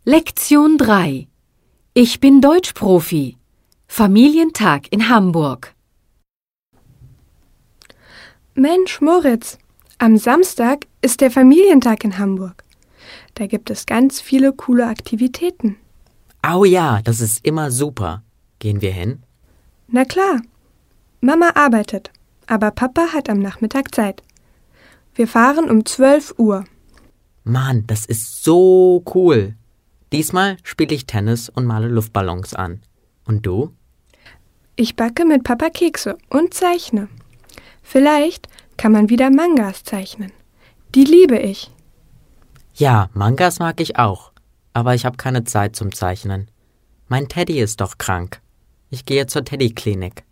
Lektion 3. Ich bin Deutschprofi. Familientag in Hamburg. Mensch, Moritz, am Samstag ist der Familientag in Hamburg. Da gibt es ganz viele coole Aktivitäten. Oh ja, das ist immer super. Gehen wir hin? Na klar. Mama arbeitet, aber Papa hat am Nachmittag Zeit. Wir fahren um 12 Uhr. Mann, das ist so cool. Diesmal spiele ich Tennis und male Luftballons an. Und du? Ich backe mit Papa Kekse und zeichne. Vielleicht kann man wieder Mangas zeichnen. Die liebe ich. Ja, Mangas mag ich auch. Aber ich habe keine Zeit zum Zeichnen. Mein Teddy ist doch krank. Ich gehe zur Teddyklinik.